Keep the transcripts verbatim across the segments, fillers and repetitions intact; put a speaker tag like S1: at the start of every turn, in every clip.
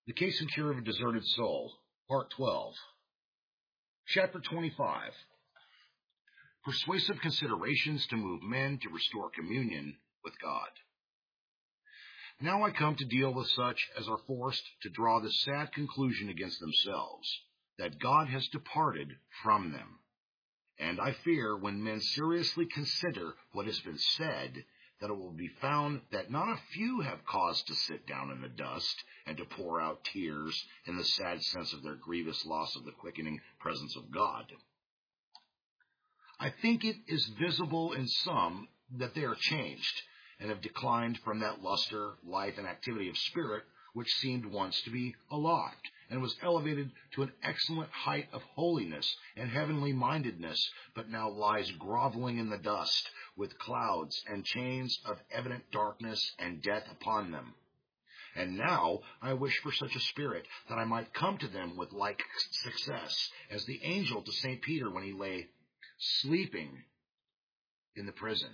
S1: The Case and Cure of a Deserted Soul, Part twelve. Chapter twenty-five. Persuasive Considerations to Move Men to Restore Communion with God. Now I come to deal with such as are forced to draw the sad conclusion against themselves, that God has departed from them. And I fear when men seriously consider what has been said, that it will be found that not a few have cause to sit down in the dust and to pour out tears in the sad sense of their grievous loss of the quickening presence of God. I think it is visible in some that they are changed and have declined from that luster, life, and activity of spirit which seemed once to be aloft, and was elevated to an excellent height of holiness and heavenly mindedness, but now lies groveling in the dust, with clouds and chains of evident darkness and death upon them. And now I wish for such a spirit, that I might come to them with like success as the angel to Saint Peter when he lay sleeping in the prison.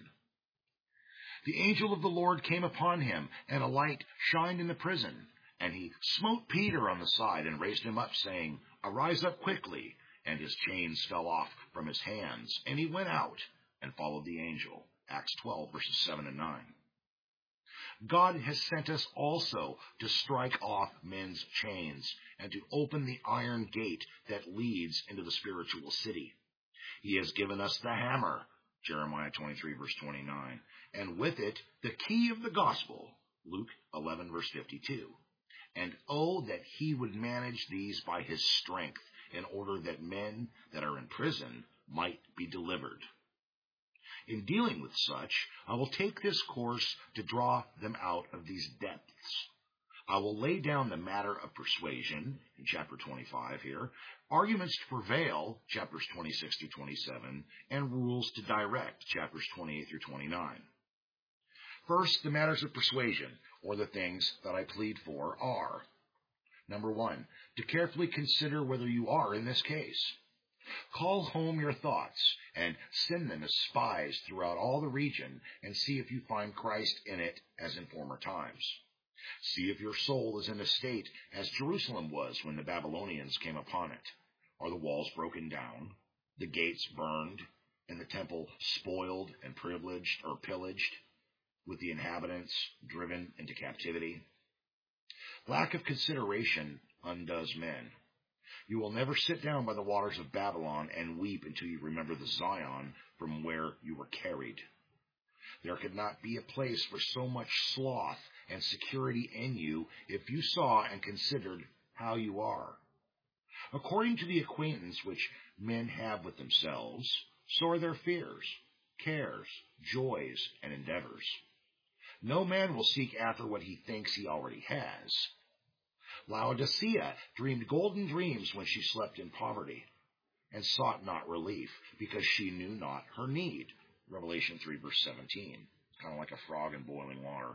S1: The angel of the Lord came upon him, and a light shined in the prison. And he smote Peter on the side and raised him up, saying, Arise up quickly. And his chains fell off from his hands, and he went out and followed the angel. Acts twelve, verses seven and nine. God has sent us also to strike off men's chains and to open the iron gate that leads into the spiritual city. He has given us the hammer, Jeremiah twenty-three, verse twenty-nine, and with it the key of the gospel, Luke eleven, verse fifty-two. And oh, that he would manage these by his strength, in order that men that are in prison might be delivered. In dealing with such, I will take this course to draw them out of these depths. I will lay down the matter of persuasion, in chapter twenty-five here, arguments to prevail, chapters twenty-six through twenty-seven, and rules to direct, chapters twenty-eight through twenty-nine. First, the matters of persuasion, or the things that I plead for, are, number one, to carefully consider whether you are in this case. Call home your thoughts, and send them as spies throughout all the region, and see if you find Christ in it as in former times. See if your soul is in a state as Jerusalem was when the Babylonians came upon it. Are the walls broken down, the gates burned, and the temple spoiled and privileged or pillaged, with the inhabitants driven into captivity? Lack of consideration undoes men. You will never sit down by the waters of Babylon and weep until you remember the Zion from where you were carried. There could not be a place for so much sloth and security in you if you saw and considered how you are. According to the acquaintance which men have with themselves, so are their fears, cares, joys, and endeavors. No man will seek after what he thinks he already has. Laodicea dreamed golden dreams when she slept in poverty, and sought not relief, because she knew not her need. Revelation three, verse seventeen. Kind of like a frog in boiling water.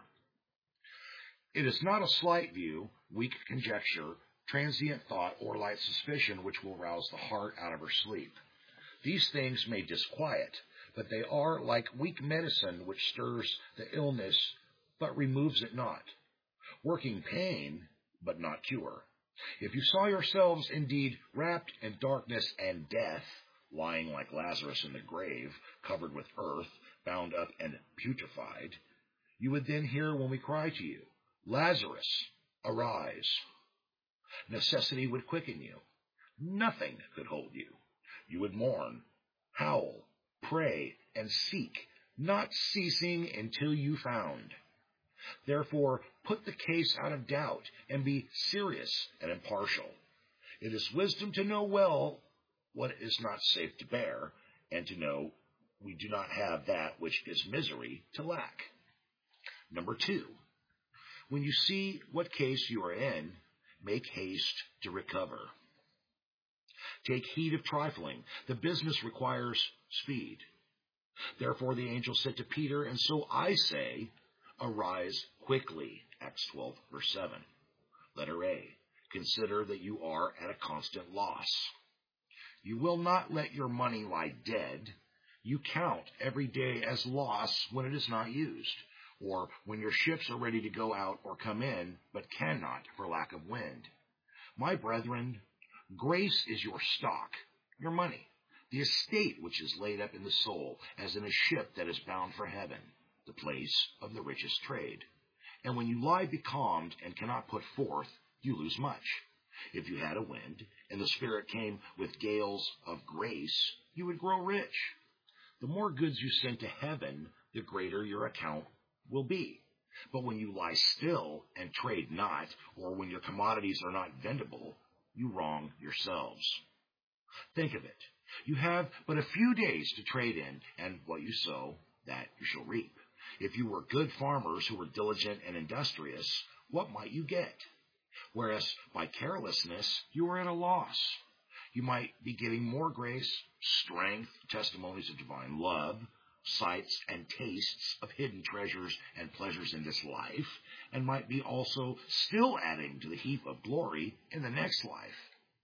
S1: It is not a slight view, weak conjecture, transient thought, or light suspicion which will rouse the heart out of her sleep. These things may disquiet, but they are like weak medicine which stirs the illness, but removes it not, working pain, but not cure. If you saw yourselves indeed wrapped in darkness and death, lying like Lazarus in the grave, covered with earth, bound up and putrefied, you would then hear when we cry to you, Lazarus, arise. Necessity would quicken you. Nothing could hold you. You would mourn, howl, pray, and seek, not ceasing until you found. Therefore, put the case out of doubt, and be serious and impartial. It is wisdom to know well what is not safe to bear, and to know we do not have that which is misery to lack. Number two, when you see what case you are in, make haste to recover. Take heed of trifling. The business requires speed. Therefore the angel said to Peter, and so I say, Arise quickly. Acts twelve, verse seven. Letter A. Consider that you are at a constant loss. You will not let your money lie dead. You count every day as loss when it is not used. or when your ships are ready to go out or come in, but cannot for lack of wind. My brethren, grace is your stock, your money, the estate which is laid up in the soul, as in a ship that is bound for heaven, the place of the richest trade. And when you lie becalmed and cannot put forth, you lose much. If you had a wind, and the Spirit came with gales of grace, you would grow rich. The more goods you send to heaven, the greater your account will be. But when you lie still and trade not, or when your commodities are not vendible, you wrong yourselves. Think of it. You have but a few days to trade in, and what you sow, that you shall reap. If you were good farmers who were diligent and industrious, what might you get? Whereas by carelessness you were at a loss. You might be getting more grace, strength, testimonies of divine love, sights and tastes of hidden treasures and pleasures in this life, and might be also still adding to the heap of glory in the next life.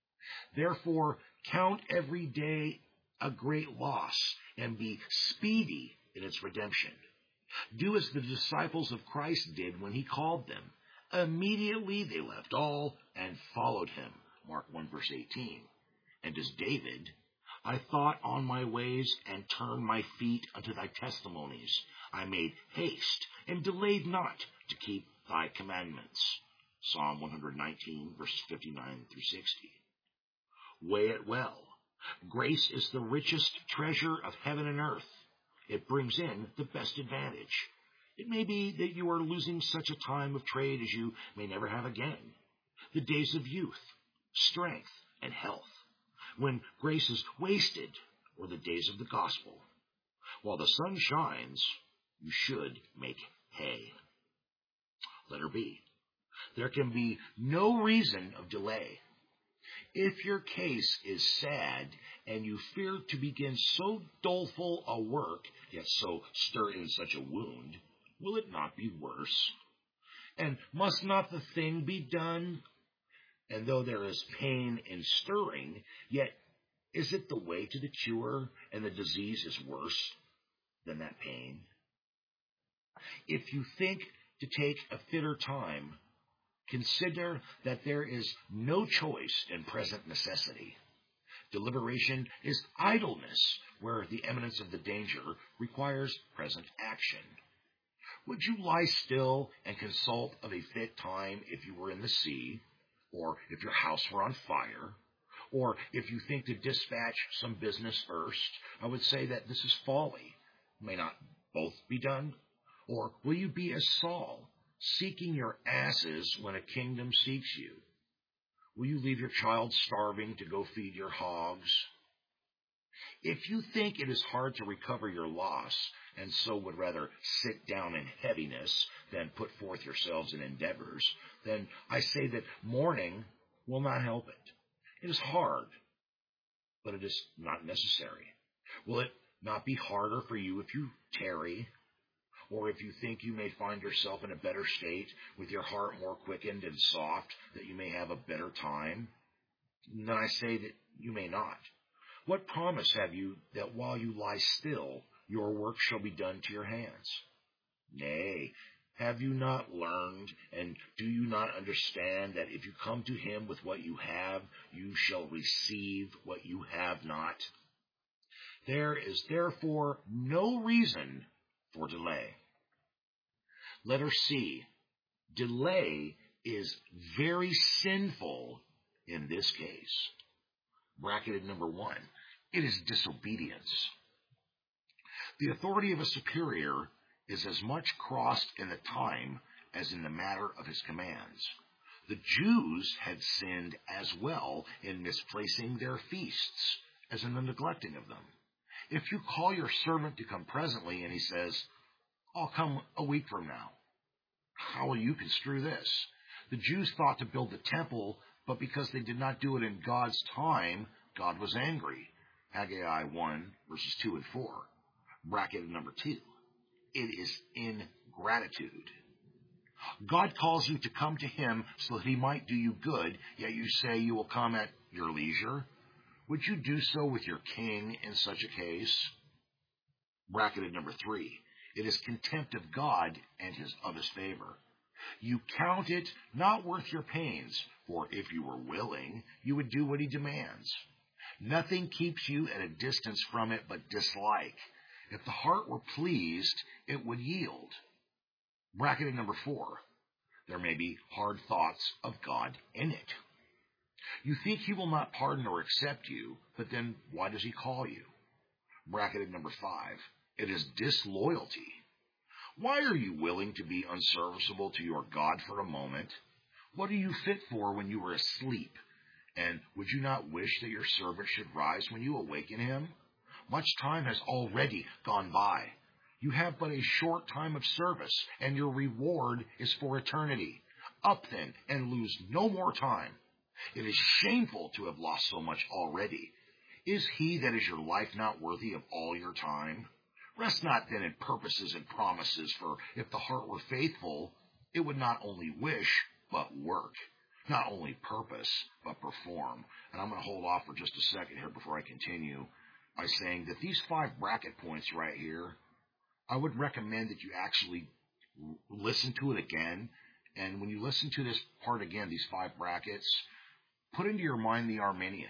S1: Therefore, count every day a great loss, and be speedy in its redemption. Do as the disciples of Christ did when he called them. Immediately they left all and followed him. Mark one, verse eighteen. And as David, I thought on my ways and turned my feet unto thy testimonies. I made haste and delayed not to keep thy commandments. Psalm one nineteen, verses fifty-nine through sixty. Weigh it well. Grace is the richest treasure of heaven and earth. It brings in the best advantage. It may be that you are losing such a time of trade as you may never have again. The days of youth, strength, and health, when grace is wasted, or the days of the gospel. While the sun shines, you should make hay. Letter B. There can be no reason of delay. If your case is sad, and you fear to begin so doleful a work, yet so stir in such a wound, will it not be worse? And must not the thing be done? And though there is pain in stirring, yet is it the way to the cure, and the disease is worse than that pain? If you think to take a fitter time, consider that there is no choice in present necessity. Deliberation is idleness, where the imminence of the danger requires present action. Would you lie still and consult of a fit time if you were in the sea, or if your house were on fire, or if you think to dispatch some business first? I would say that this is folly. May not both be done? Or will you be as Saul, seeking your asses when a kingdom seeks you? Will you leave your child starving to go feed your hogs? If you think it is hard to recover your loss, and so would rather sit down in heaviness than put forth yourselves in endeavors, then I say that mourning will not help it. It is hard, but it is not necessary. Will it not be harder for you if you tarry? Or if you think you may find yourself in a better state, with your heart more quickened and soft, that you may have a better time? Then I say that you may not. What promise have you that while you lie still, your work shall be done to your hands? Nay, have you not learned, and do you not understand that if you come to him with what you have, you shall receive what you have not? There is therefore no reason for delay. Letter C. Delay is very sinful in this case. Bracketed number one. It is disobedience. The authority of a superior is as much crossed in the time as in the matter of his commands. The Jews had sinned as well in misplacing their feasts as in the neglecting of them. If you call your servant to come presently, and he says, I'll come a week from now, how will you construe this? The Jews thought to build the temple, but because they did not do it in God's time, God was angry. Haggai one, verses two and four. Bracket number two. It is ingratitude. God calls you to come to him so that he might do you good, yet you say you will come at your leisure. Would you do so with your king in such a case? Bracketed number three. It is contempt of God and his, of his favor. You count it not worth your pains, for if you were willing, you would do what he demands. Nothing keeps you at a distance from it but dislike. If the heart were pleased, it would yield. Bracketed number four. There may be hard thoughts of God in it. You think he will not pardon or accept you, but then why does he call you? Bracketed number five. It is disloyalty. Why are you willing to be unserviceable to your God for a moment? What are you fit for when you were asleep? And would you not wish that your servant should rise when you awaken him? Much time has already gone by. You have but a short time of service, and your reward is for eternity. Up then, and lose no more time. It is shameful to have lost so much already. Is he that is your life not worthy of all your time? Rest not then in purposes and promises, for if the heart were faithful, it would not only wish, but work. Not only purpose, but perform. And I'm going to hold off for just a second here before I continue by saying that these five bracket points right here, I would recommend that you actually listen to it again. And when you listen to this part again, these five brackets, put into your mind the Arminian,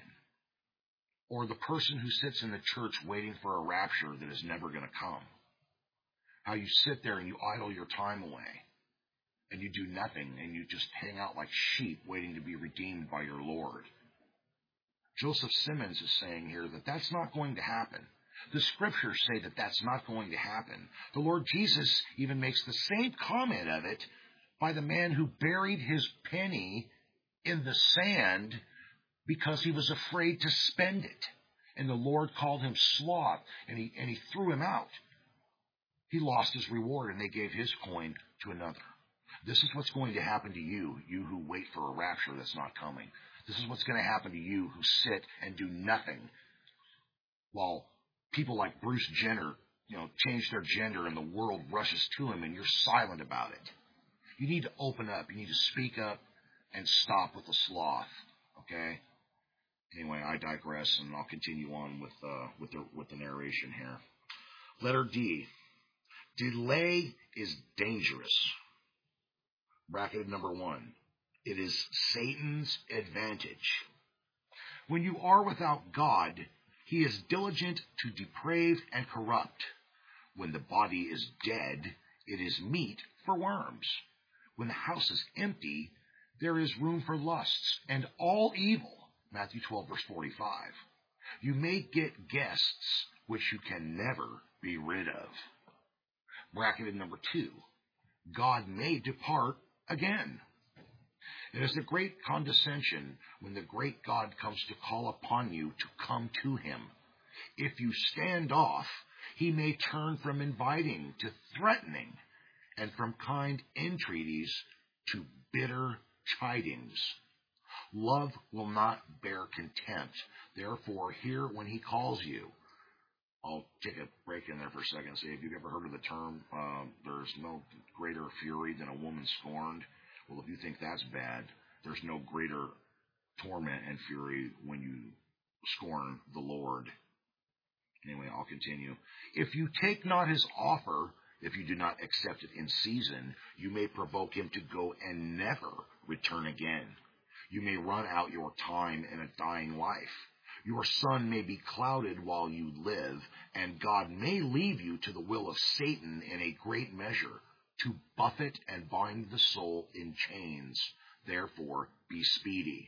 S1: or the person who sits in the church waiting for a rapture that is never going to come. How you sit there and you idle your time away, and you do nothing, and you just hang out like sheep waiting to be redeemed by your Lord. Joseph Simmons is saying here that that's not going to happen. The scriptures say that that's not going to happen. The Lord Jesus even makes the same comment of it by the man who buried his penny in the sand because he was afraid to spend it. And the Lord called him sloth, and he, and he threw him out. He lost his reward, and they gave his coin to another. This is what's going to happen to you, you who wait for a rapture that's not coming. This is what's going to happen to you who sit and do nothing while people like Bruce Jenner, you know, change their gender and the world rushes to him and you're silent about it. You need to open up. You need to speak up and stop with the sloth. Okay? Anyway, I digress, and I'll continue on with uh, with the with the narration here. Letter D. Delay is dangerous. Bracketed number one. It is Satan's advantage. When you are without God, he is diligent to deprave and corrupt. When the body is dead, it is meat for worms. When the house is empty, there is room for lusts and all evil. Matthew twelve, verse forty-five. You may get guests which you can never be rid of. Bracketed number two. God may depart again. It is a great condescension when the great God comes to call upon you to come to him. If you stand off, he may turn from inviting to threatening, and from kind entreaties to bitter chidings. Love will not bear contempt. Therefore, hear when he calls you. I'll take a break in there for a second and say, have you ever heard of the term, uh, there's no greater fury than a woman scorned? Well, if you think that's bad, there's no greater torment and fury when you scorn the Lord. Anyway, I'll continue. If you take not his offer, if you do not accept it in season, you may provoke him to go and never return again. You may run out your time in a dying life. Your sun may be clouded while you live, and God may leave you to the will of Satan in a great measure, to buffet and bind the soul in chains. Therefore, be speedy.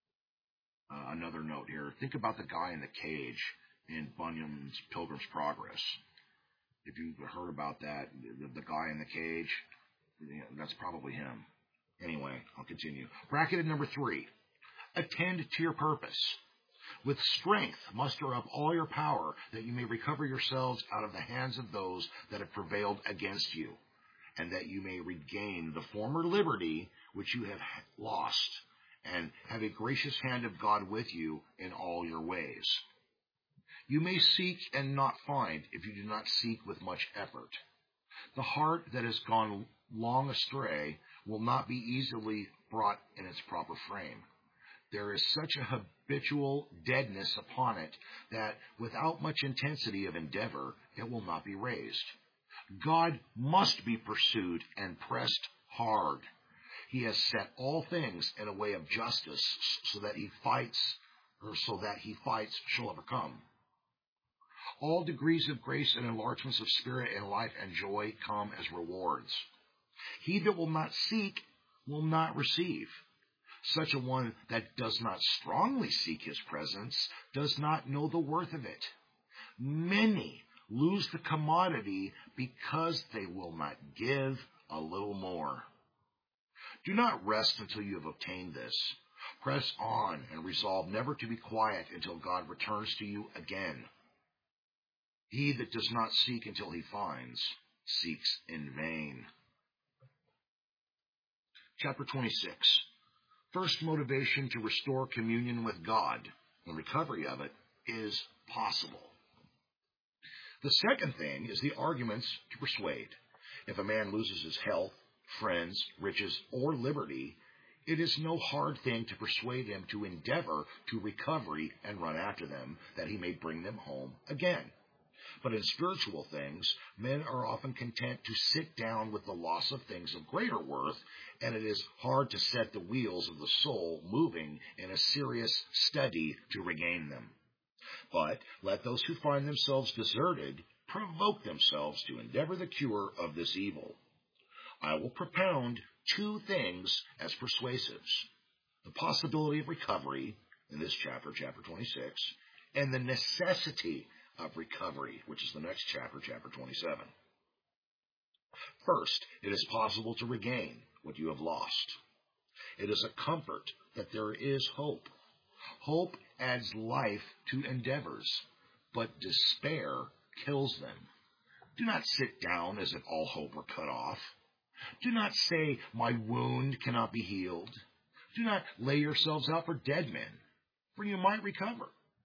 S1: Uh, another note here. Think about the guy in the cage in Bunyan's Pilgrim's Progress. If you've heard about that, the, the guy in the cage, you know, that's probably him. Anyway, I'll continue. Bracketed number three. Attend to your purpose. With strength, muster up all your power, that you may recover yourselves out of the hands of those that have prevailed against you, and that you may regain the former liberty which you have lost, and have a gracious hand of God with you in all your ways. You may seek and not find if you do not seek with much effort. The heart that has gone long astray will not be easily brought in its proper frame. There is such a habitual deadness upon it that without much intensity of endeavor, it will not be raised. God must be pursued and pressed hard. He has set all things in a way of justice so that he fights, or so that he fights shall overcome. All degrees of grace and enlargements of spirit and life and joy come as rewards. He that will not seek will not receive. Such a one that does not strongly seek his presence does not know the worth of it. Many lose the commodity because they will not give a little more. Do not rest until you have obtained this. Press on and resolve never to be quiet until God returns to you again. He that does not seek until he finds, seeks in vain. Chapter twenty-six. First motivation to restore communion with God and recovery of it is possible. The second thing is the arguments to persuade. If a man loses his health, friends, riches, or liberty, it is no hard thing to persuade him to endeavor to recovery and run after them, that he may bring them home again. But in spiritual things, men are often content to sit down with the loss of things of greater worth, and it is hard to set the wheels of the soul moving in a serious study to regain them. But let those who find themselves deserted provoke themselves to endeavor the cure of this evil. I will propound two things as persuasives: the possibility of recovery, in this chapter, chapter twenty-six, and the necessity of recovery, which is the next chapter, chapter twenty-seven. First, it is possible to regain what you have lost. It is a comfort that there is hope. Hope adds life to endeavors, but despair kills them. Do not sit down as if all hope were cut off. Do not say, my wound cannot be healed. Do not lay yourselves out for dead men, for you might recover.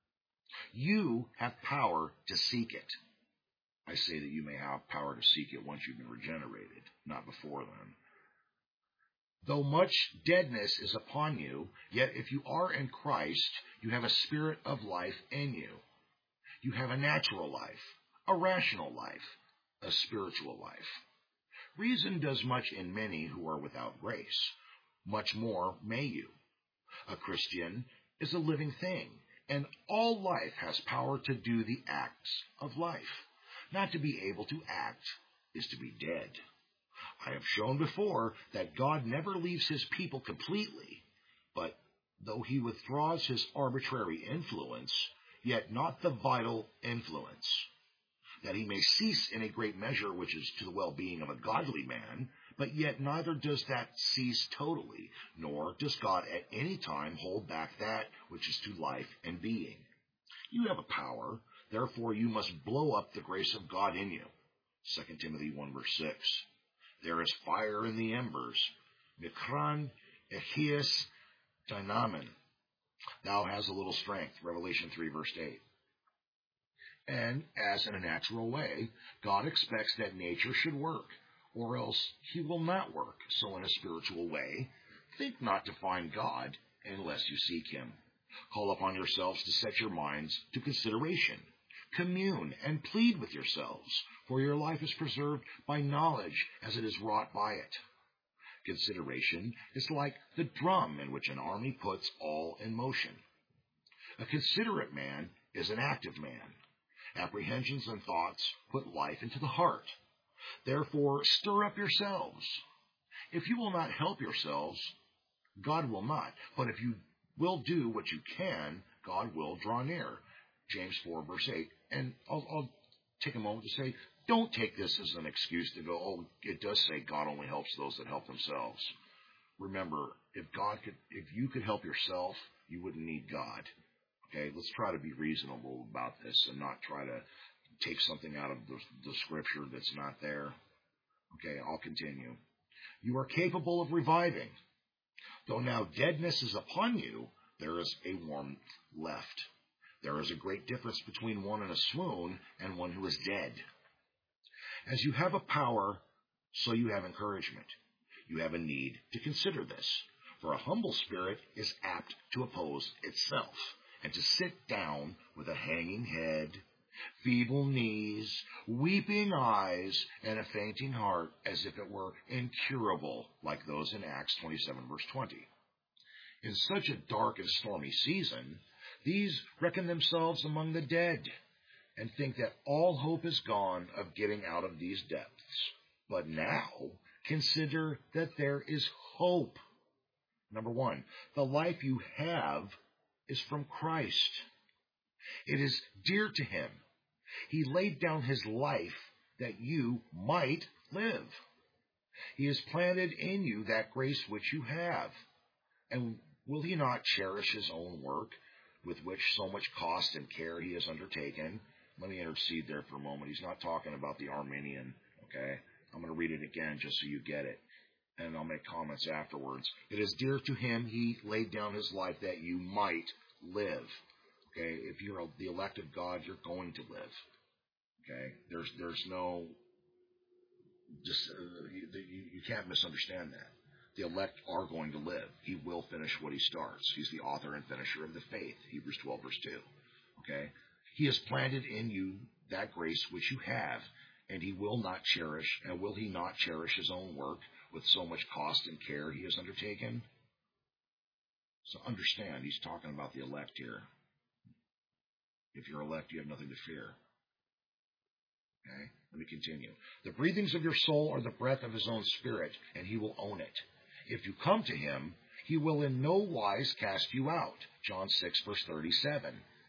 S1: You have power to seek it. I say that you may have power to seek it once you've been regenerated, not before then. Though much deadness is upon you, yet if you are in Christ, you have a spirit of life in you. You have a natural life, a rational life, a spiritual life. Reason does much in many who are without grace. Much more may you. A Christian is a living thing, and all life has power to do the acts of life. Not to be able to act is to be dead. I have shown before that God never leaves his people completely, but though he withdraws his arbitrary influence, yet not the vital influence, that he may cease in a great measure which is to the well-being of a godly man, but yet neither does that cease totally, nor does God at any time hold back that which is to life and being. You have a power, therefore you must blow up the grace of God in you. Second Timothy one verse six. There is fire in the embers. Mikran echias dynamin. Thou hast a little strength. Revelation three verse eight. And as in a natural way, God expects that nature should work, or else he will not work. So in a spiritual way, think not to find God unless you seek him. Call upon yourselves to set your minds to consideration. Commune and plead with yourselves, for your life is preserved by knowledge as it is wrought by it. Consideration is like the drum in which an army puts all in motion. A considerate man is an active man. Apprehensions and thoughts put life into the heart. Therefore, stir up yourselves. If you will not help yourselves, God will not. But if you will do what you can, God will draw near. James four, verse eight. And I'll, I'll take a moment to say, don't take this as an excuse to go, oh, it does say God only helps those that help themselves. Remember, if God could, if you could help yourself, you wouldn't need God. Okay, let's try to be reasonable about this and not try to take something out of the, the scripture that's not there. Okay, I'll continue. You are capable of reviving. Though now deadness is upon you, there is a warmth left. There is a great difference between one in a swoon and one who is dead. As you have a power, so you have encouragement. You have a need to consider this, for a humble spirit is apt to oppose itself, and to sit down with a hanging head feeble knees, weeping eyes, and a fainting heart, as if it were incurable, like those in Acts twenty-seven, verse twenty. In such a dark and stormy season, these reckon themselves among the dead and think that all hope is gone of getting out of these depths. But now consider that there is hope. Number one, the life you have is from Christ. It is dear to him. He laid down his life that you might live. He has planted in you that grace which you have. And will he not cherish his own work, with which so much cost and care he has undertaken? Let me intercede there for a moment. He's not talking about the Arminian, okay? I'm going to read it again just so you get it, and I'll make comments afterwards. It is dear to him. He laid down his life that you might live. Okay, if you're the elect of God, you're going to live. Okay, there's there's no, just uh, you, you can't misunderstand that. The elect are going to live. He will finish what he starts. He's the author and finisher of the faith. Hebrews twelve, verse two. Okay, he has planted in you that grace which you have, and he will not cherish, and will he not cherish his own work with so much cost and care he has undertaken? So understand, he's talking about the elect here. If you're elect, you have nothing to fear. Okay, let me continue. The breathings of your soul are the breath of his own spirit, and he will own it. If you come to him, he will in no wise cast you out. John six, verse thirty-seven.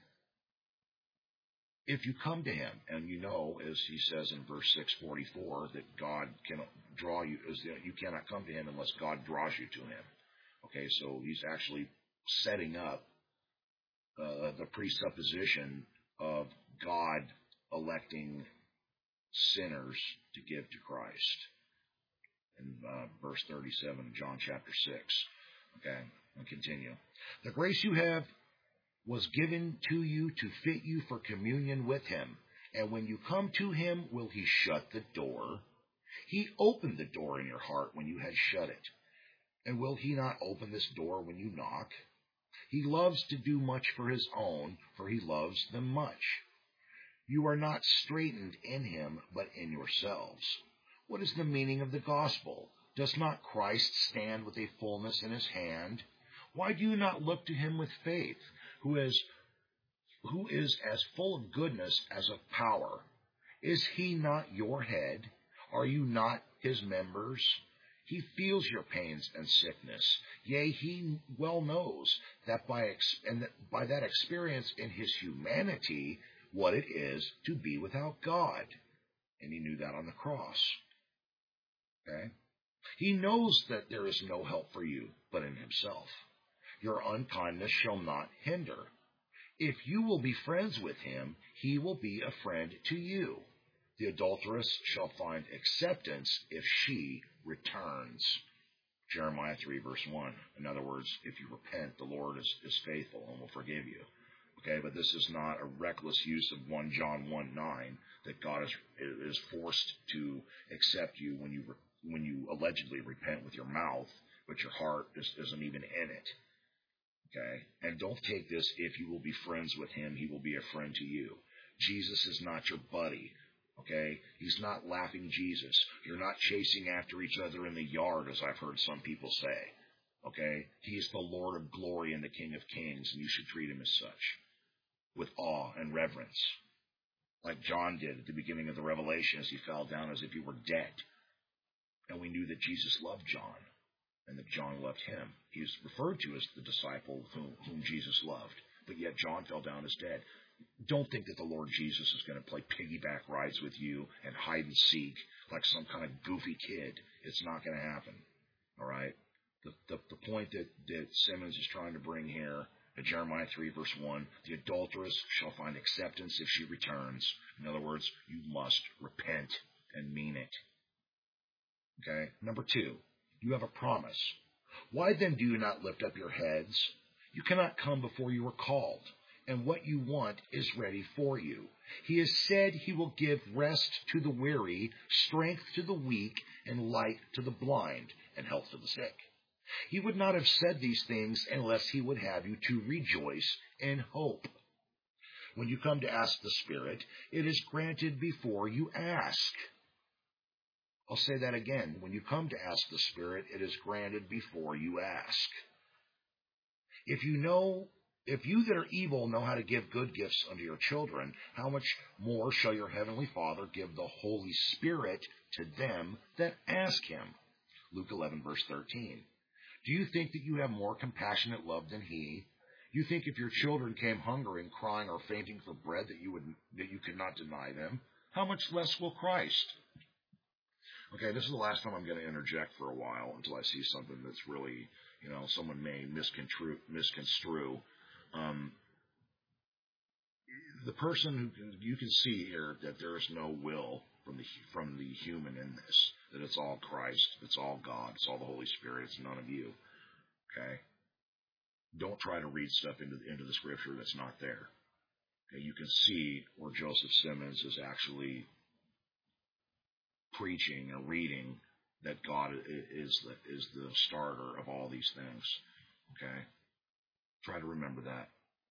S1: If you come to him, and you know, as he says in verse six forty-four, that God cannot draw you, is that you cannot come to him unless God draws you to him. Okay, so he's actually setting up uh, the presupposition of God electing sinners to give to Christ. In uh, verse thirty-seven of John chapter six. Okay, I'll continue. The grace you have was given to you to fit you for communion with him. And when you come to him, will he shut the door? He opened the door in your heart when you had shut it. And will he not open this door when you knock? He loves to do much for his own, for he loves them much. You are not straitened in him, but in yourselves. What is the meaning of the gospel? Does not Christ stand with a fullness in his hand? Why do you not look to him with faith, who is, who is as full of goodness as of power? Is he not your head? Are you not his members? He feels your pains and sickness. Yea, he well knows that by, ex- and that by that experience in his humanity, what it is to be without God. And he knew that on the cross. Okay? He knows that there is no help for you but in himself. Your unkindness shall not hinder. If you will be friends with him, he will be a friend to you. The adulteress shall find acceptance if she returns. Jeremiah three, verse one. In other words, if you repent, the Lord is, is faithful and will forgive you. Okay, but this is not a reckless use of First John one nine, that God is, is forced to accept you when you when you allegedly repent with your mouth, but your heart is, isn't even in it. Okay, and don't take this, if you will be friends with him, he will be a friend to you. Jesus is not your buddy. Okay, he's not laughing Jesus. You're not chasing after each other in the yard, as I've heard some people say. Okay, he's the Lord of glory and the King of kings, and you should treat him as such, with awe and reverence, like John did at the beginning of the Revelation as he fell down as if he were dead. And we knew that Jesus loved John, and that John loved him. He is referred to as the disciple whom, whom Jesus loved, but yet John fell down as dead. Don't think that the Lord Jesus is going to play piggyback rides with you and hide and seek like some kind of goofy kid. It's not going to happen. All right? The, the, the point that, that Simmons is trying to bring here, at Jeremiah three, verse one, the adulteress shall find acceptance if she returns. In other words, you must repent and mean it. Okay? Number two, you have a promise. Why then do you not lift up your heads? You cannot come before you are called, and what you want is ready for you. He has said he will give rest to the weary, strength to the weak, and light to the blind, and health to the sick. He would not have said these things unless he would have you to rejoice in hope. When you come to ask the Spirit, it is granted before you ask. I'll say that again. When you come to ask the Spirit, it is granted before you ask. If you know, if you that are evil know how to give good gifts unto your children, how much more shall your heavenly Father give the Holy Spirit to them that ask him? Luke eleven, verse thirteen. Do you think that you have more compassionate love than he? You think if your children came hungering, crying, or fainting for bread that you would that you could not deny them? How much less will Christ? Okay, this is the last time I'm going to interject for a while until I see something that's really, you know, someone may misconstrue. misconstrue. Um, the person who can, you can see here that there is no will from the from the human in this. That it's all Christ, it's all God, it's all the Holy Spirit, it's none of you. Okay, don't try to read stuff into into the Scripture that's not there. Okay, you can see where Joseph Simmons is actually preaching and reading that God is the, is the starter of all these things. Okay? Try to remember that.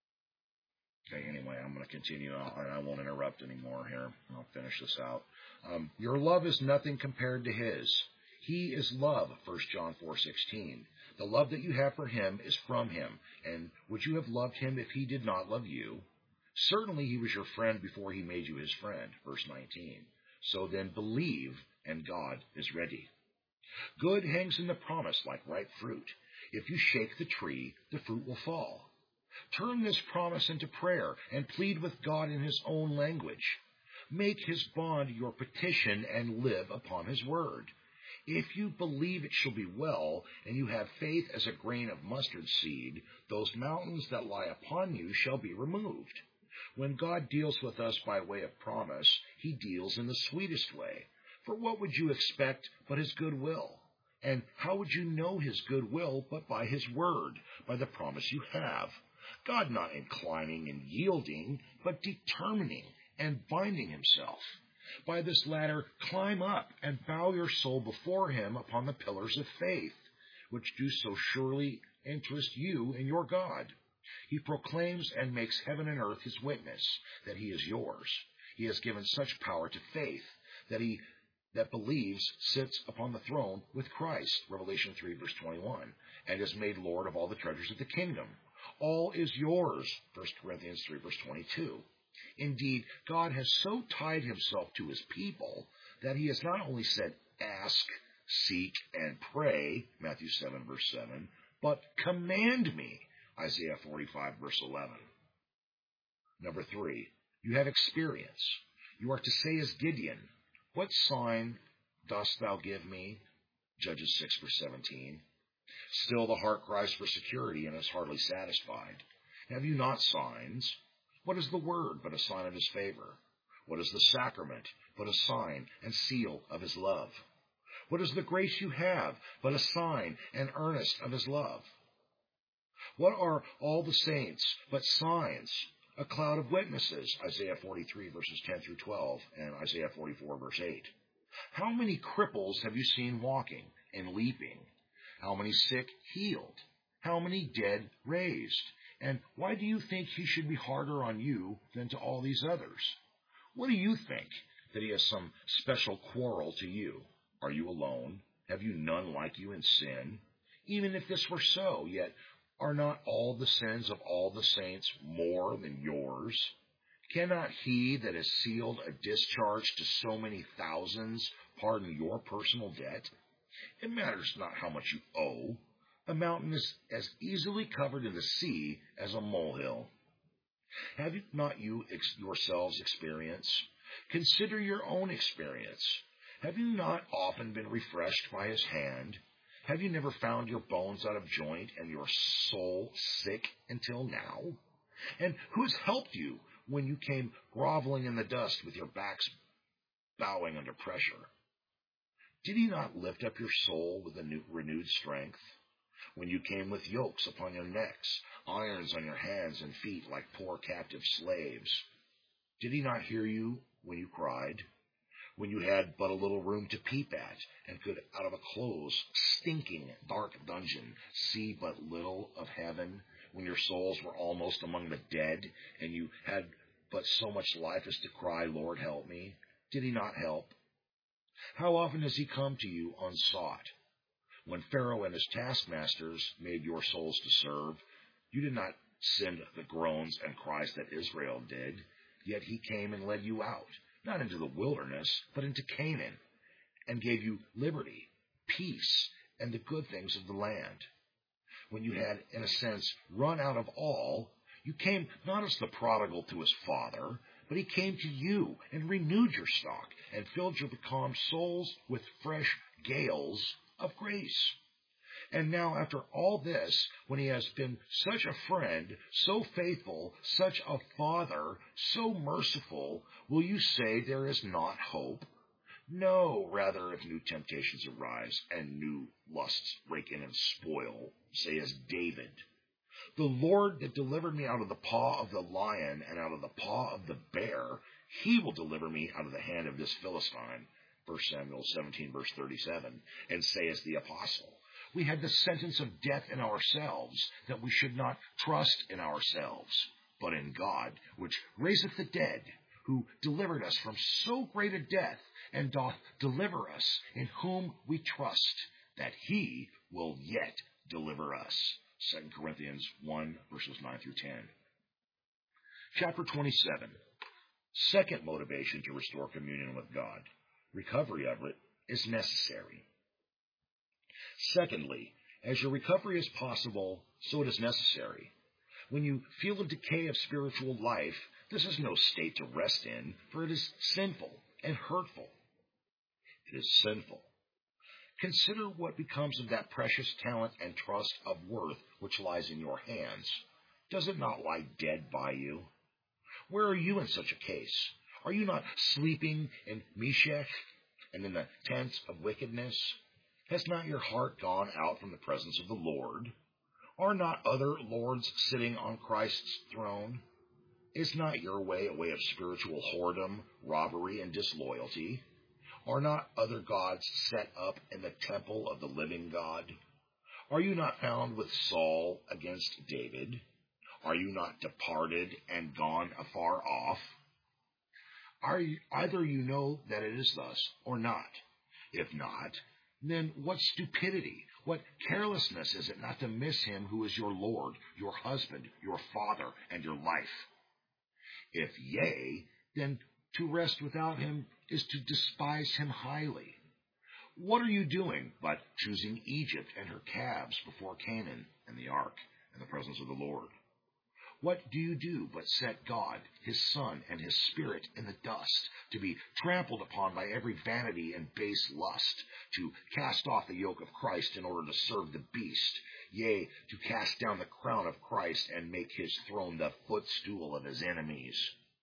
S1: Okay, anyway, I'm going to continue. I won't interrupt anymore here. I'll finish this out. Um, your love is nothing compared to his. He is love, First John four sixteen. The love that you have for him is from him. And would you have loved him if he did not love you? Certainly he was your friend before he made you his friend, verse nineteen. So then believe, and God is ready. Good hangs in the promise like ripe fruit. If you shake the tree, the fruit will fall. Turn this promise into prayer and plead with God in his own language. Make his bond your petition and live upon his word. If you believe it shall be well, and you have faith as a grain of mustard seed, those mountains that lie upon you shall be removed. When God deals with us by way of promise, he deals in the sweetest way. For what would you expect but his good will? And how would you know his good will but by his word, by the promise you have? God not inclining and yielding, but determining and binding himself. By this ladder climb up and bow your soul before him upon the pillars of faith, which do so surely interest you in your God. He proclaims and makes heaven and earth his witness that he is yours. He has given such power to faith that he that believes sits upon the throne with Christ, Revelation three, verse twenty-one, and is made Lord of all the treasures of the kingdom. All is yours, First Corinthians three, verse twenty-two. Indeed, God has so tied himself to his people that he has not only said, ask, seek, and pray, Matthew seven, verse seven, but command me, Isaiah forty-five, verse eleven. Number three, you have experience. You are to say as Gideon, what sign dost thou give me? Judges six, verse seventeen. Still the heart cries for security and is hardly satisfied. Have you not signs? What is the word but a sign of his favor? What is the sacrament but a sign and seal of his love? What is the grace you have but a sign and earnest of his love? What are all the saints but signs? A cloud of witnesses, Isaiah forty-three, verses ten through twelve, and Isaiah forty-four, verse eight. How many cripples have you seen walking and leaping? How many sick healed? How many dead raised? And why do you think he should be harder on you than to all these others? What do you think, that he has some special quarrel to you? Are you alone? Have you none like you in sin? Even if this were so, yet are not all the sins of all the saints more than yours? Cannot he that has sealed a discharge to so many thousands pardon your personal debt? It matters not how much you owe. A mountain is as easily covered in the sea as a molehill. Have not you ex- yourselves experience? Consider your own experience. Have you not often been refreshed by his hand? Have you never found your bones out of joint and your soul sick until now? And who has helped you when you came groveling in the dust with your backs bowing under pressure? Did he not lift up your soul with a new, renewed strength? When you came with yokes upon your necks, irons on your hands and feet like poor captive slaves, did he not hear you when you cried? When you had but a little room to peep at, and could out of a close, stinking, dark dungeon see but little of heaven, when your souls were almost among the dead, and you had but so much life as to cry, Lord, help me? Did he not help? How often has he come to you unsought? When Pharaoh and his taskmasters made your souls to serve, you did not send the groans and cries that Israel did, yet he came and led you out, not into the wilderness, but into Canaan, and gave you liberty, peace, and the good things of the land. When you had, in a sense, run out of all, you came not as the prodigal to his father, but he came to you and renewed your stock and filled your becalmed souls with fresh gales of grace. And now, after all this, when he has been such a friend, so faithful, such a father, so merciful, will you say there is not hope? No, rather, if new temptations arise and new lusts break in and spoil, say as David, the Lord that delivered me out of the paw of the lion and out of the paw of the bear, he will deliver me out of the hand of this Philistine. First Samuel seventeen, verse thirty-seven, and say as the apostle, we had the sentence of death in ourselves, that we should not trust in ourselves, but in God, which raiseth the dead, who delivered us from so great a death, and doth deliver us, in whom we trust, that he will yet deliver us. Second Corinthians one, verses nine through ten. Chapter twenty-seven. Second motivation to restore communion with God. Recovery of it is necessary. Secondly, as your recovery is possible, so it is necessary. When you feel a decay of spiritual life, this is no state to rest in, for it is sinful and hurtful. It is sinful. Consider what becomes of that precious talent and trust of worth which lies in your hands. Does it not lie dead by you? Where are you in such a case? Are you not sleeping in Meshech and in the tents of wickedness? Has not your heart gone out from the presence of the Lord? Are not other lords sitting on Christ's throne? Is not your way a way of spiritual whoredom, robbery, and disloyalty? Are not other gods set up in the temple of the living God? Are you not found with Saul against David? Are you not departed and gone afar off? Are you, either you know that it is thus, or not. If not, then what stupidity, what carelessness is it not to miss him who is your Lord, your husband, your father, and your life? If yea, then to rest without him is to despise him highly. What are you doing but choosing Egypt and her calves before Canaan and the ark in the presence of the Lord? What do you do but set God, his Son, and his Spirit in the dust, to be trampled upon by every vanity and base lust, to cast off the yoke of Christ in order to serve the beast, yea, to cast down the crown of Christ and make his throne the footstool of his enemies?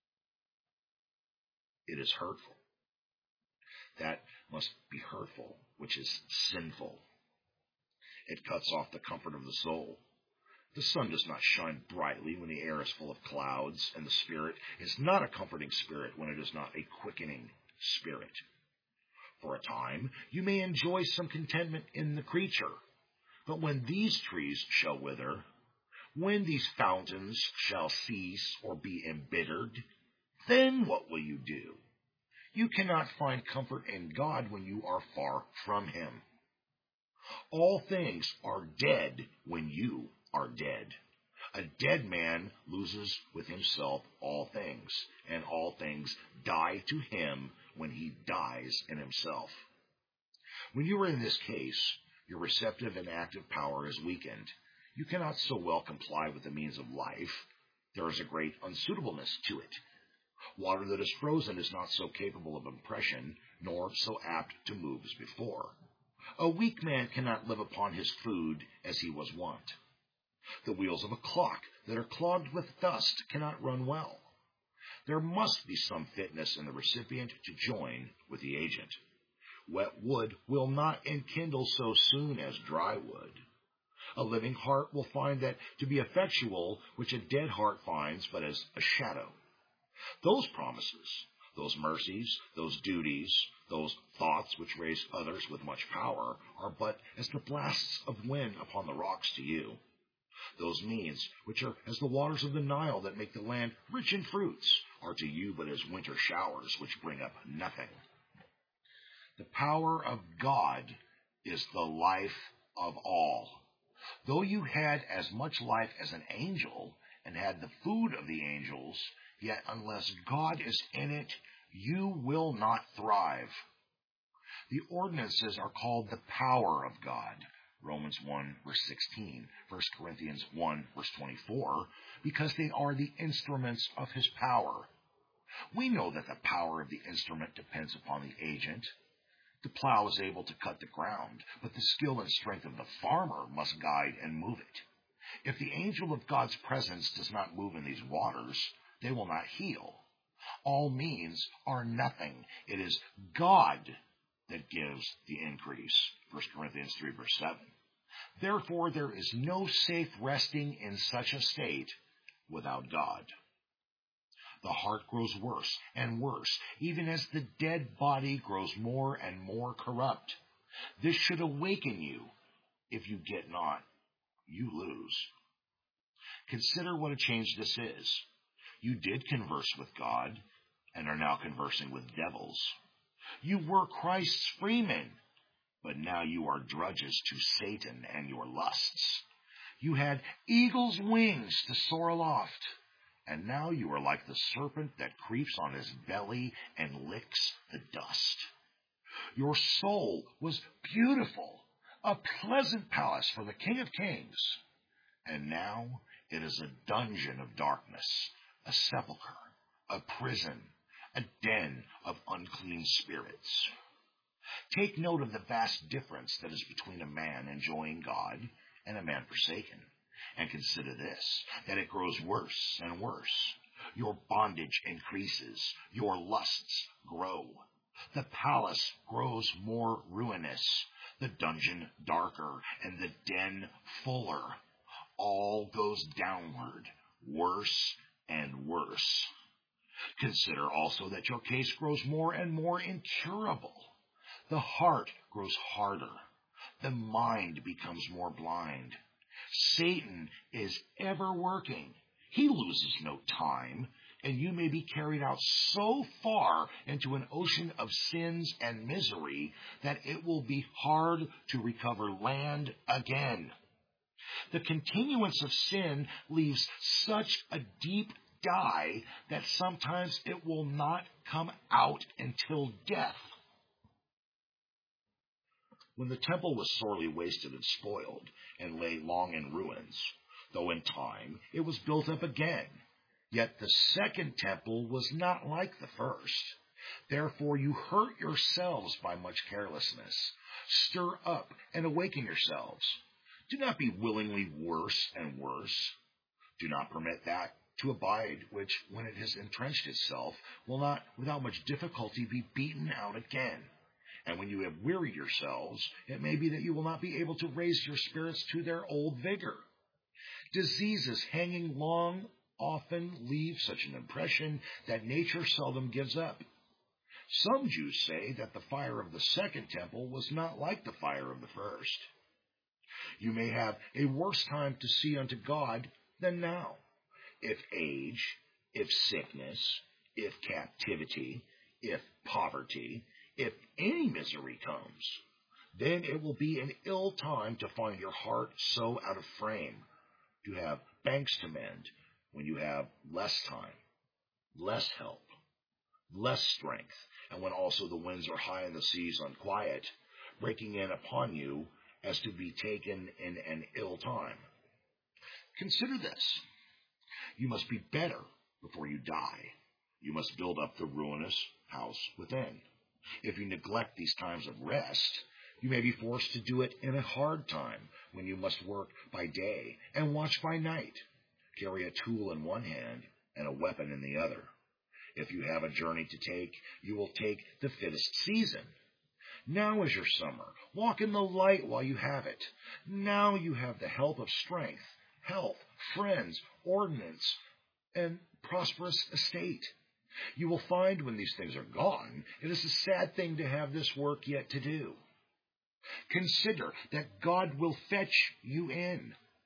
S1: It is hurtful. That must be hurtful, which is sinful. It cuts off the comfort of the soul. The sun does not shine brightly when the air is full of clouds, and the Spirit is not a comforting spirit when it is not a quickening spirit. For a time, you may enjoy some contentment in the creature, but when these trees shall wither, when these fountains shall cease or be embittered, then what will you do? You cannot find comfort in God when you are far from him. All things are dead when you are dead. A dead man loses with himself all things, and all things die to him when he dies in himself. When you are in this case, your receptive and active power is weakened. You cannot so well comply with the means of life. There is a great unsuitableness to it. Water that is frozen is not so capable of impression, nor so apt to move as before. A weak man cannot live upon his food as he was wont. The wheels of a clock that are clogged with dust cannot run well. There must be some fitness in the recipient to join with the agent. Wet wood will not enkindle so soon as dry wood. A living heart will find that to be effectual which a dead heart finds but as a shadow. Those promises, those mercies, those duties, those thoughts which raise others with much power are but as the blasts of wind upon the rocks to you. Those means, which are as the waters of the Nile that make the land rich in fruits, are to you but as winter showers which bring up nothing. The power of God is the life of all. Though you had as much life as an angel and had the food of the angels, yet unless God is in it, you will not thrive. The ordinances are called the power of God, Romans one, verse sixteen, First Corinthians one, verse twenty-four, because they are the instruments of his power. We know that the power of the instrument depends upon the agent. The plow is able to cut the ground, but the skill and strength of the farmer must guide and move it. If the angel of God's presence does not move in these waters, they will not heal. All means are nothing. It is God that gives the increase. First Corinthians three, verse seven. Therefore, there is no safe resting in such a state without God. The heart grows worse and worse, even as the dead body grows more and more corrupt. This should awaken you. If you get not, you lose. Consider what a change this is. You did converse with God and are now conversing with devils. You were Christ's freemen, but now you are drudges to Satan and your lusts. You had eagle's wings to soar aloft, and now you are like the serpent that creeps on his belly and licks the dust. Your soul was beautiful, a pleasant palace for the King of Kings, and now it is a dungeon of darkness, a sepulchre, a prison, a den of unclean spirits. Take note of the vast difference that is between a man enjoying God and a man forsaken. And consider this, that it grows worse and worse. Your bondage increases, your lusts grow. The palace grows more ruinous, the dungeon darker, and the den fuller. All goes downward, worse and worse. Consider also that your case grows more and more incurable. The heart grows harder. The mind becomes more blind. Satan is ever working. He loses no time, and you may be carried out so far into an ocean of sins and misery that it will be hard to recover land again. The continuance of sin leaves such a deep dye that sometimes it will not come out until death. When the temple was sorely wasted and spoiled, and lay long in ruins, though in time it was built up again, yet the second temple was not like the first. Therefore you hurt yourselves by much carelessness. Stir up and awaken yourselves. Do not be willingly worse and worse. Do not permit that to abide which, when it has entrenched itself, will not without much difficulty be beaten out again. And when you have wearied yourselves, it may be that you will not be able to raise your spirits to their old vigor. Diseases hanging long often leave such an impression that nature seldom gives up. Some Jews say that the fire of the second temple was not like the fire of the first. You may have a worse time to see unto God than now. If age, if sickness, if captivity, if poverty, if any misery comes, then it will be an ill time to find your heart so out of frame, to have banks to mend when you have less time, less help, less strength, and when also the winds are high and the seas unquiet, breaking in upon you as to be taken in an ill time. Consider this. You must be better before you die. You must build up the ruinous house within. If you neglect these times of rest, you may be forced to do it in a hard time, when you must work by day and watch by night, carry a tool in one hand and a weapon in the other. If you have a journey to take, you will take the fittest season. Now is your summer. Walk in the light while you have it. Now you have the help of strength, health, friends, ordinance, and prosperous estate. You will find when these things are gone, it is a sad thing to have this work yet to do. Consider that God will fetch you in.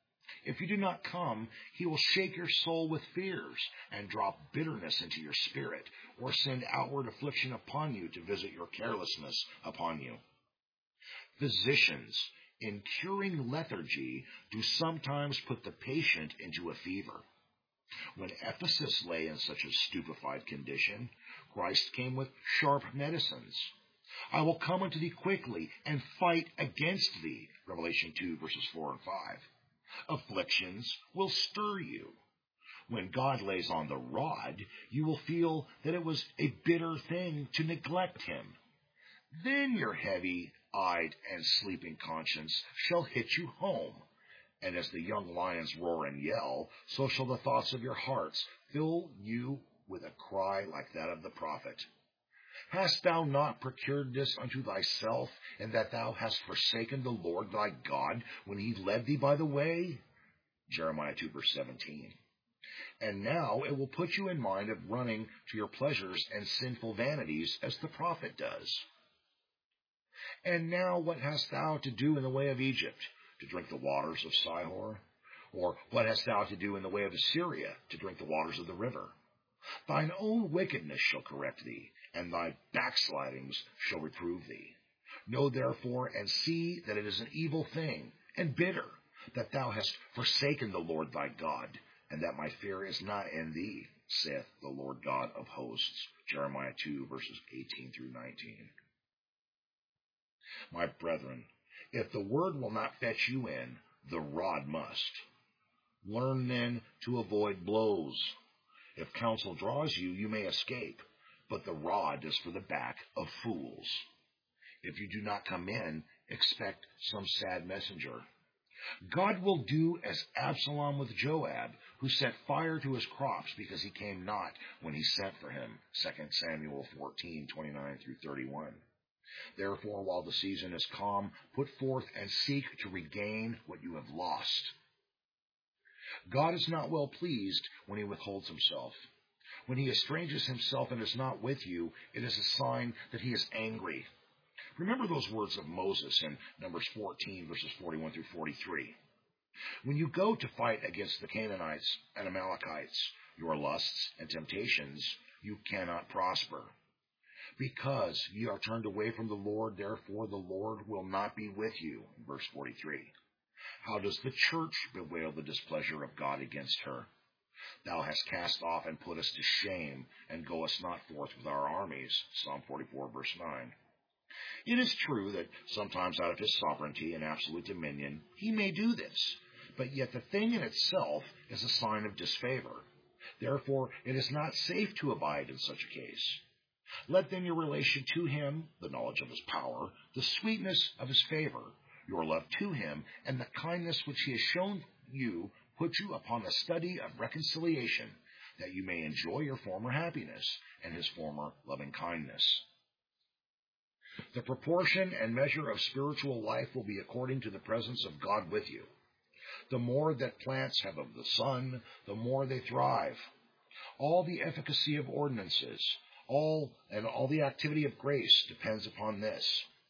S1: If you do not come, he will shake your soul with fears and drop bitterness into your spirit, or send outward affliction upon you to visit your carelessness upon you. Physicians, in curing lethargy, do sometimes put the patient into a fever. When Ephesus lay in such a stupefied condition, Christ came with sharp medicines. I will come unto thee quickly and fight against thee, Revelation two, verses four and five. Afflictions will stir you. When God lays on the rod, you will feel that it was a bitter thing to neglect him. Then your heavy-eyed and sleeping conscience shall hit you home. And as the young lions roar and yell, so shall the thoughts of your hearts fill you with a cry like that of the prophet. Hast thou not procured this unto thyself, and that thou hast forsaken the Lord thy God when he led thee by the way? Jeremiah two, verse seventeen. And now it will put you in mind of running to your pleasures and sinful vanities, as the prophet does. And now what hast thou to do in the way of Egypt? To drink the waters of Sihor? Or what hast thou to do in the way of Assyria? To drink the waters of the river? Thine own wickedness shall correct thee, and thy backslidings shall reprove thee. Know therefore and see that it is an evil thing, and bitter, that thou hast forsaken the Lord thy God, and that my fear is not in thee, saith the Lord God of hosts. Jeremiah two, verses eighteen through nineteen. My brethren, if the word will not fetch you in, the rod must. Learn then to avoid blows. If counsel draws you, you may escape, but the rod is for the back of fools. If you do not come in, expect some sad messenger. God will do as Absalom with Joab, who set fire to his crops because he came not when he sent for him. Second Samuel fourteen, twenty-nine through thirty-one. Therefore, while the season is calm, put forth and seek to regain what you have lost. God is not well pleased when he withholds himself. When he estranges himself and is not with you, it is a sign that he is angry. Remember those words of Moses in Numbers fourteen, verses forty-one through forty-three. When you go to fight against the Canaanites and Amalekites, your lusts and temptations, you cannot prosper. Because ye are turned away from the Lord, therefore the Lord will not be with you. Verse forty-three. How does the church bewail the displeasure of God against her? Thou hast cast off and put us to shame, and goest not forth with our armies. Psalm forty-four, verse nine. It is true that sometimes out of his sovereignty and absolute dominion he may do this, but yet the thing in itself is a sign of disfavor. Therefore it is not safe to abide in such a case. Let then your relation to him, the knowledge of his power, the sweetness of his favor, your love to him, and the kindness which he has shown you, put you upon the study of reconciliation, that you may enjoy your former happiness and his former loving kindness. The proportion and measure of spiritual life will be according to the presence of God with you. The more that plants have of the sun, the more they thrive. All the efficacy of ordinances, all and all the activity of grace depends upon this.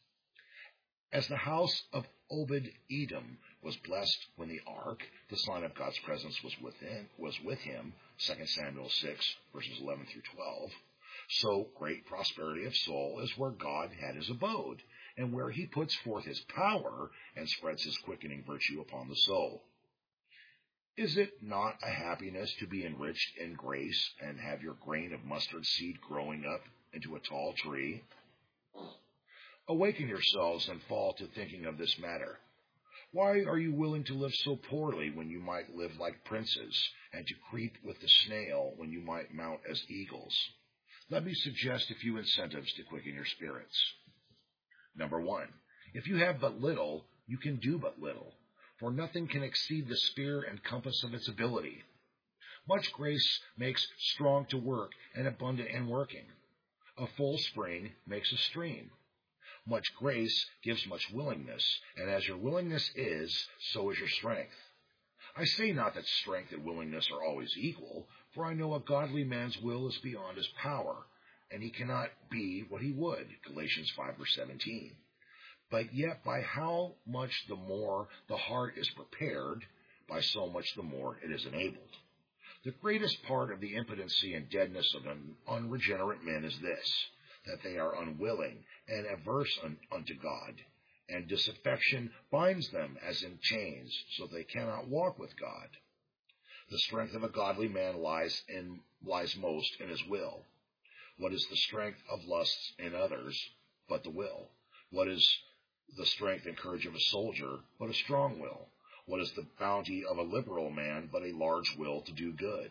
S1: As the house of Obed-Edom was blessed when the ark, the sign of God's presence, was within, was with him, Second Samuel six, verses eleven through twelve, so great prosperity of soul is where God had his abode, and where he puts forth his power and spreads his quickening virtue upon the soul. Is it not a happiness to be enriched in grace and have your grain of mustard seed growing up into a tall tree? Awaken yourselves and fall to thinking of this matter. Why are you willing to live so poorly when you might live like princes, and to creep with the snail when you might mount as eagles? Let me suggest a few incentives to quicken your spirits. Number one, if you have but little, you can do but little, for nothing can exceed the sphere and compass of its ability. Much grace makes strong to work and abundant in working. A full spring makes a stream. Much grace gives much willingness, and as your willingness is, so is your strength. I say not that strength and willingness are always equal, for I know a godly man's will is beyond his power, and he cannot be what he would, Galatians five, verse seventeen. But yet by how much the more the heart is prepared, by so much the more it is enabled. The greatest part of the impotency and deadness of un- unregenerate men is this, that they are unwilling and averse un- unto God, and disaffection binds them as in chains, so they cannot walk with God. The strength of a godly man lies in lies most in his will. What is the strength of lusts in others but the will? What is the strength and courage of a soldier but a strong will? What is the bounty of a liberal man but a large will to do good?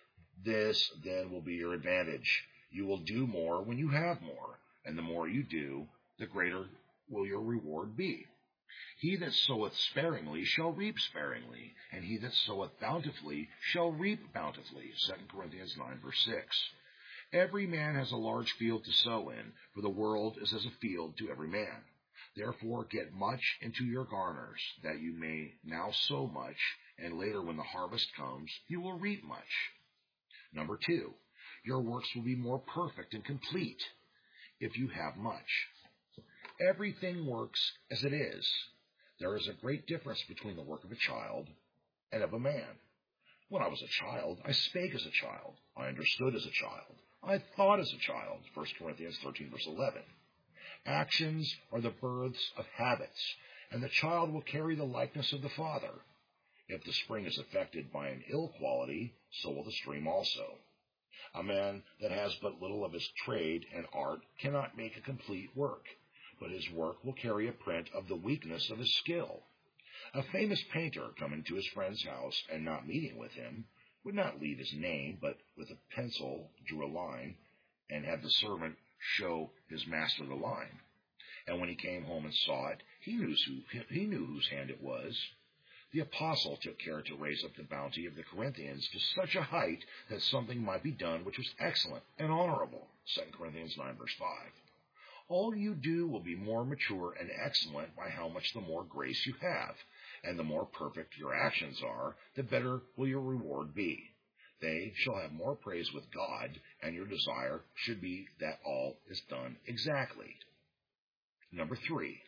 S1: This, then, will be your advantage. You will do more when you have more, and the more you do, the greater will your reward be. He that soweth sparingly shall reap sparingly, and he that soweth bountifully shall reap bountifully. Second Corinthians nine, verse six. Every man has a large field to sow in, for the world is as a field to every man. Therefore get much into your garners, that you may now sow much, and later when the harvest comes, you will reap much. Number two, your works will be more perfect and complete if you have much. Everything works as it is. There is a great difference between the work of a child and of a man. When I was a child, I spake as a child. I understood as a child. I thought as a child. First Corinthians thirteen, verse eleven. Actions are the births of habits, and the child will carry the likeness of the father. If the spring is affected by an ill quality, so will the stream also. A man that has but little of his trade and art cannot make a complete work, but his work will carry a print of the weakness of his skill. A famous painter coming to his friend's house and not meeting with him would not leave his name, but with a pencil drew a line and had the servant show his master the line. And when he came home and saw it, he knew, who, he knew whose hand it was. The apostle took care to raise up the bounty of the Corinthians to such a height that something might be done which was excellent and honorable. Second Corinthians nine, verse five. All you do will be more mature and excellent by how much the more grace you have, and the more perfect your actions are, the better will your reward be. They shall have more praise with God, and your desire should be that all is done exactly. Number three,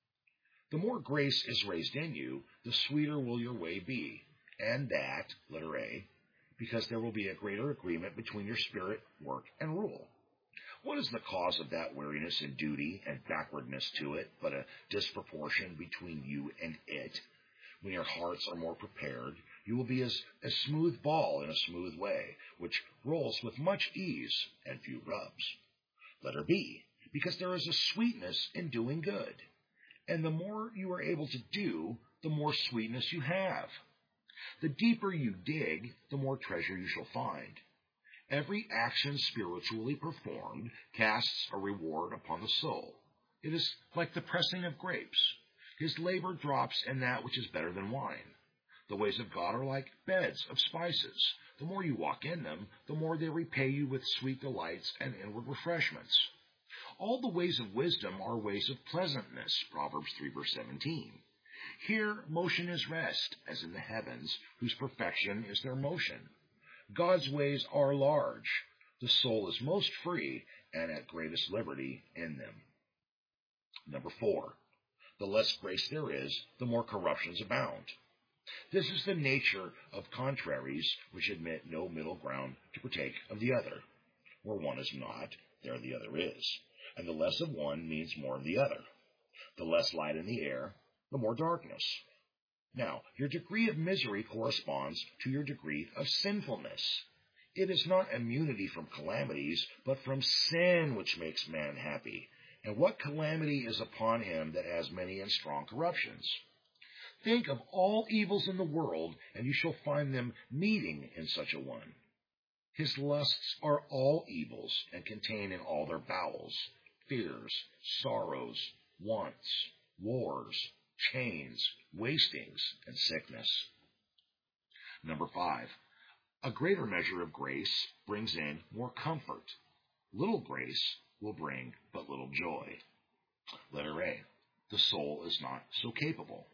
S1: the more grace is raised in you, the sweeter will your way be, and that, letter A, because there will be a greater agreement between your spirit, work, and rule. What is the cause of that weariness in duty and backwardness to it, but a disproportion between you and it? When your hearts are more prepared, you will be as a smooth ball in a smooth way, which rolls with much ease and few rubs. Letter B, because there is a sweetness in doing good, and the more you are able to do, the more sweetness you have. The deeper you dig, the more treasure you shall find. Every action spiritually performed casts a reward upon the soul. It is like the pressing of grapes. His labor drops in that which is better than wine. The ways of God are like beds of spices. The more you walk in them, the more they repay you with sweet delights and inward refreshments. All the ways of wisdom are ways of pleasantness, Proverbs three, verse seventeen. Here motion is rest, as in the heavens, whose perfection is their motion. God's ways are large. The soul is most free and at greatest liberty in them. Number four, the less grace there is, the more corruptions abound. This is the nature of contraries which admit no middle ground to partake of the other. Where one is not, there the other is, and the less of one means more of the other. The less light in the air, the more darkness. Now, your degree of misery corresponds to your degree of sinfulness. It is not immunity from calamities, but from sin which makes man happy. And what calamity is upon him that has many and strong corruptions? Think of all evils in the world, and you shall find them meeting in such a one. His lusts are all evils, and contain in all their bowels fears, sorrows, wants, wars, chains, wastings, and sickness. Number five, a greater measure of grace brings in more comfort. Little grace will bring but little joy. Letter A, the soul is not so capable.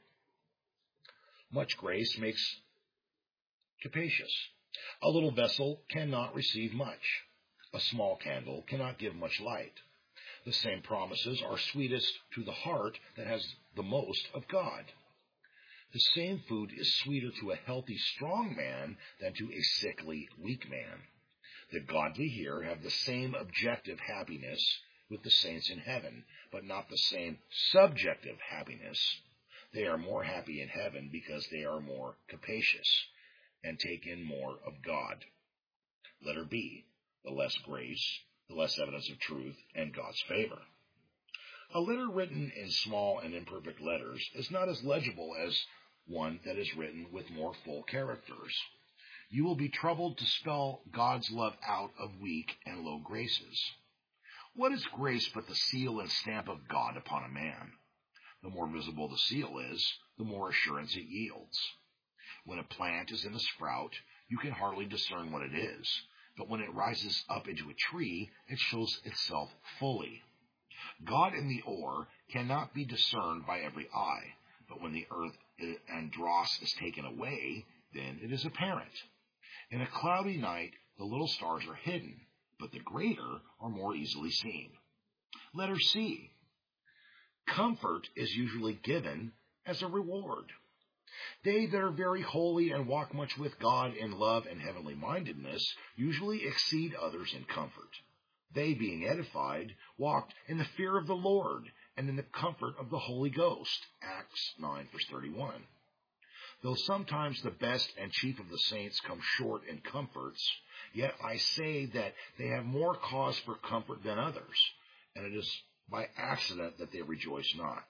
S1: Much grace makes capacious. A little vessel cannot receive much. A small candle cannot give much light. The same promises are sweetest to the heart that has the most of God. The same food is sweeter to a healthy, strong man than to a sickly, weak man. The godly here have the same objective happiness with the saints in heaven, but not the same subjective happiness. They are more happy in heaven because they are more capacious and take in more of God. Letter B, the less grace, the less evidence of truth, and God's favor. A letter written in small and imperfect letters is not as legible as one that is written with more full characters. You will be troubled to spell God's love out of weak and low graces. What is grace but the seal and stamp of God upon a man? The more visible the seal is, the more assurance it yields. When a plant is in the sprout, you can hardly discern what it is, but when it rises up into a tree, it shows itself fully. God in the ore cannot be discerned by every eye, but when the earth and dross is taken away, then it is apparent. In a cloudy night, the little stars are hidden, but the greater are more easily seen. Letter C. Comfort is usually given as a reward. They that are very holy and walk much with God in love and heavenly mindedness usually exceed others in comfort. They, being edified, walked in the fear of the Lord and in the comfort of the Holy Ghost. Acts nine, verse thirty-one. Though sometimes the best and chief of the saints come short in comforts, yet I say that they have more cause for comfort than others, and it is by accident that they rejoice not.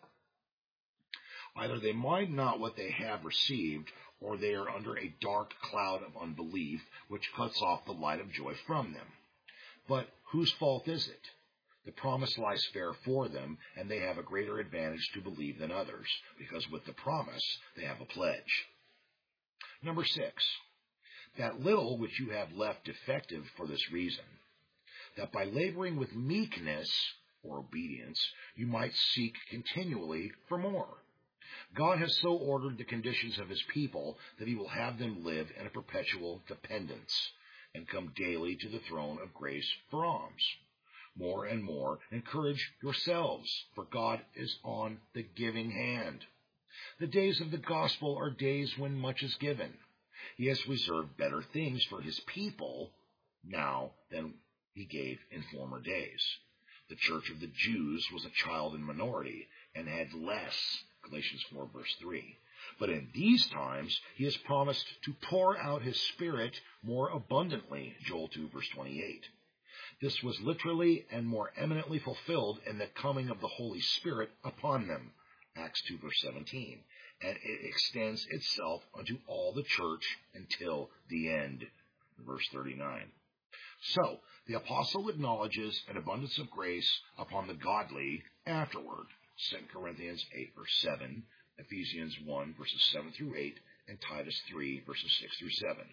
S1: Either they mind not what they have received, or they are under a dark cloud of unbelief, which cuts off the light of joy from them. But whose fault is it? The promise lies fair for them, and they have a greater advantage to believe than others, because with the promise they have a pledge. Number six, that little which you have left defective for this reason, that by laboring with meekness or obedience, you might seek continually for more. God has so ordered the conditions of his people that he will have them live in a perpetual dependence and come daily to the throne of grace for alms. More and more, encourage yourselves, for God is on the giving hand. The days of the gospel are days when much is given. He has reserved better things for his people now than he gave in former days. The church of the Jews was a child in minority and had less, Galatians four, verse three. But in these times, he has promised to pour out his Spirit more abundantly, Joel two, verse twenty-eight. This was literally and more eminently fulfilled in the coming of the Holy Spirit upon them, Acts two, verse seventeen, and it extends itself unto all the church until the end, verse thirty-nine. So, the apostle acknowledges an abundance of grace upon the godly afterward, Second Corinthians eight, verse seven, Ephesians one, verses seven through eight, and Titus three, verses six through seven.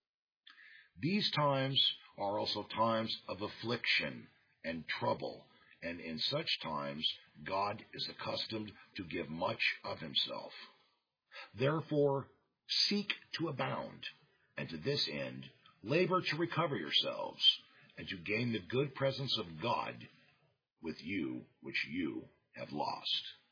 S1: These times are also times of affliction and trouble, and in such times God is accustomed to give much of himself. Therefore, seek to abound, and to this end, labor to recover yourselves, and to gain the good presence of God with you, which you have lost.